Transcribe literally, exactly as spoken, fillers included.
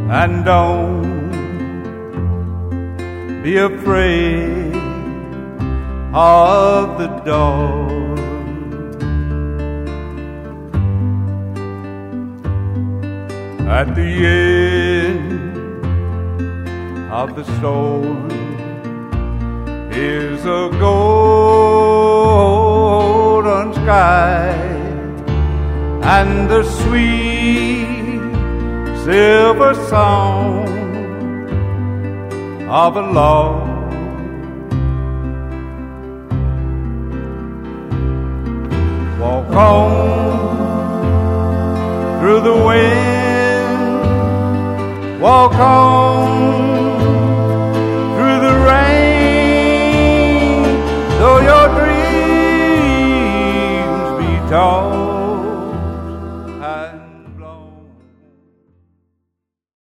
and don't be afraid of the dark. At the end of the storm is a golden sky and the sweet silver song of a love. Walk on through the wind, walk on